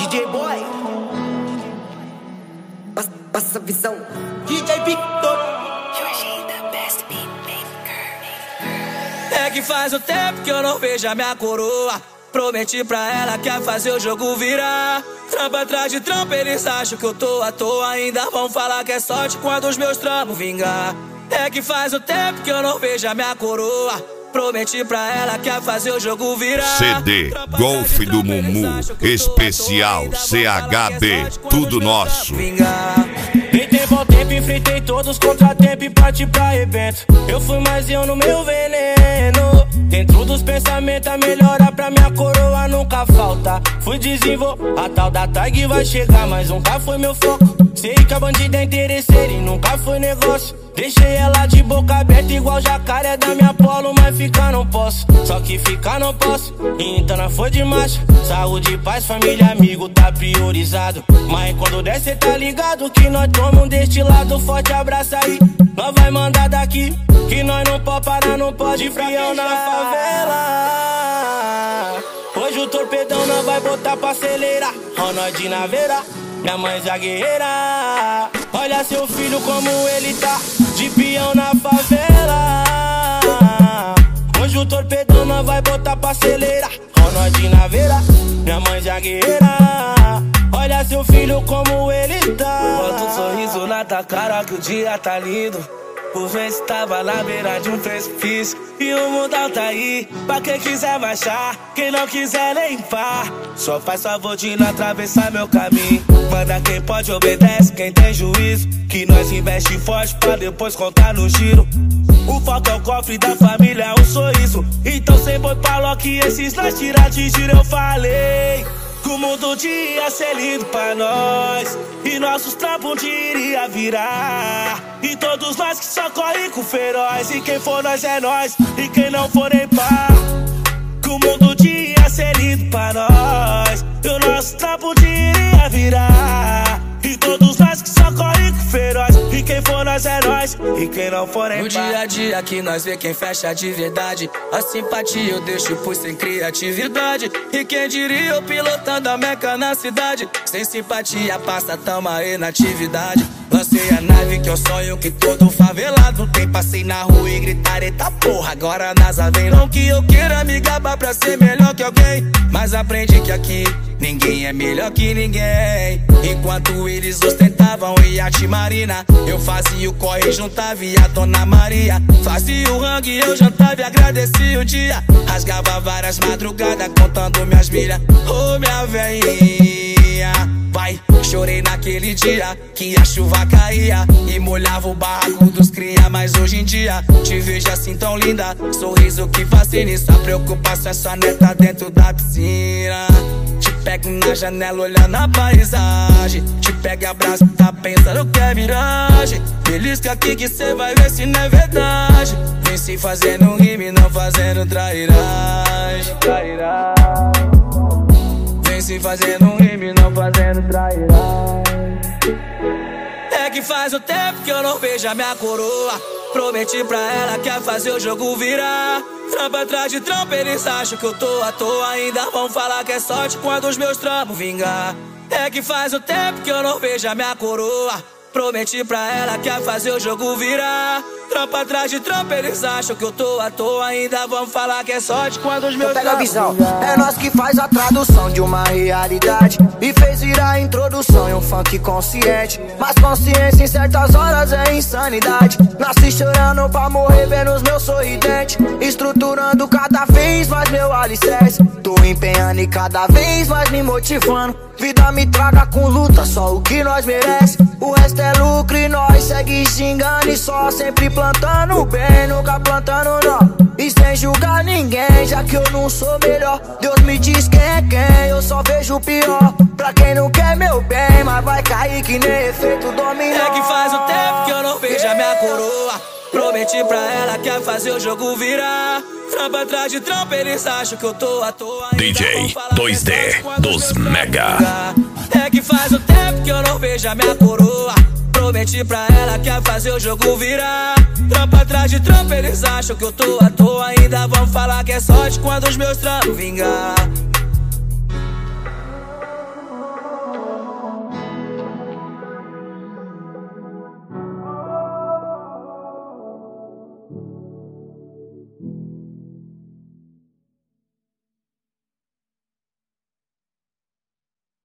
DJ Boy, passa a visão. DJ Victor, é que faz um tempo que eu não vejo a minha coroa. Prometi pra ela que ia fazer o jogo virar. Trampa atrás de trampa, eles acham que eu tô à toa. Ainda vão falar que é sorte quando os meus trampos vingar. É que faz um tempo que eu não vejo a minha coroa. Prometi pra ela que ia fazer o jogo virar. CD Golfe do Mumu Especial CHB, tudo nosso. Deitei bom tempo, enfrentei todos os contratempos e parti pra evento. Eu fui mais eu no meu veneno. Dentro dos pensamentos a melhora pra minha coroa nunca falta. Fui desenvolver, a tal da tag vai chegar, mas nunca foi meu foco. Sei que a bandida é interesseira e nunca foi negócio. Deixei ela de boca aberta igual jacaré da minha polo, mas ficar não posso. Só que ficar não posso, então não foi de marcha. Saúde, paz, família, amigo, tá priorizado. Mas quando der cê tá ligado que nós tomamos deste lado. Forte abraço aí, nós vai mandar daqui, que nós não pode parar, não pode frião na favela. Hoje o torpedão nós vai botar pra acelerar. Ó nós de naveira, minha mãe zagueira. Olha seu filho como ele tá, de peão na favela. Hoje o torpedão nós vai botar pra acelerar. Ó nós de naveira, minha mãe zagueira. Olha seu filho como ele tá. Bota um sorriso na tua cara que o dia tá lindo. Por ver se tava na beira de um precipício. E o mundão tá aí, pra quem quiser baixar, quem não quiser limpar. Só faz favor de não atravessar meu caminho. Manda quem pode, obedece quem tem juízo. Que nós investe forte pra depois contar no giro. O foco é o cofre da família, é um sorriso. Então sem boi pra Loki, esses nós tirar de giro. Eu falei que o mundo ia ser lindo pra nós, e nossos trampos um dia iria virar. E todos nós que só correm com feroz. E quem for nós é nós, e quem não for nem pá. Que o mundo ia ser lindo pra nós, e o nosso trampo um dia iria virar. E todos nós que só correm com feroz. E quem for nós é nós, e quem não for nem pá. No dia a dia que nós vê quem fecha de verdade. A simpatia eu deixo por sem criatividade. E quem diria eu pilotando a meca na cidade. Sem simpatia passa tamo aí na atividade. Lancei a nave que eu sonho que todo favelado tem. Passei na rua e gritar eita porra, agora a NASA vem. Não que eu queira me gabar pra ser melhor que alguém, mas aprendi que aqui ninguém é melhor que ninguém. Enquanto eles ostentavam iate marina, eu fazia o corre, juntava e a Dona Maria. Fazia o rangue, eu jantava e agradecia o dia. Rasgava várias madrugadas contando minhas milhas. Ô minha veinha, vai, chorei naquele dia que a chuva caía e molhava o barraco dos cria. Mas hoje em dia te vejo assim tão linda, sorriso que fascina. E só preocupação é sua neta dentro da piscina. Te pego na janela olhando a paisagem, te pego e abraço, tá pensando que é miragem. Belisca aqui que cê vai ver se não é verdade. Vem se fazendo rime, não fazendo trairagem. Vem se fazendo rime, não fazendo trairagem. É que faz um tempo que eu não vejo a minha coroa. Prometi pra ela que ia fazer o jogo virar. Trampa atrás de trampa, eles acham que eu tô à toa. Ainda vão falar que é sorte quando os meus trampos vingar. É que faz um tempo que eu não vejo a minha coroa. Prometi pra ela que ia fazer o jogo virar. Trampa atrás de trampa, eles acham que eu tô à toa. Ainda vão falar que é sorte quando os meus pega a visão. vingar. É nós que faz a tradução de uma realidade e fez virar a introdução em um funk consciente. Mas consciência em certas horas é insanidade. Nasci chorando pra morrer vendo os meus sorridentes, estruturando cada vez mais meu alicerce. Tô empenhando e cada vez mais me motivando. Vida me traga com luta, só o que nós merece. O resto é lucro e nós segue xingando e só sempre plantando bem, nunca plantando não. E sem julgar ninguém, já que eu não sou melhor. Deus me diz quem é quem, eu só vejo o pior. Pra quem não quer meu bem, mas vai cair que nem efeito dominó. É que faz um tempo que eu não vejo a minha coroa. Prometi pra ela que ia fazer o jogo virar. Trampa atrás de trampa, eles acham que eu tô à toa. DJ 2D dos Mega. É que faz um tempo que eu não vejo a minha coroa. Prometi pra ela que ia fazer o jogo virar. Trampa atrás de trampa, eles acham que eu tô à toa. Ainda vão falar que é sorte quando os meus trampos vingar.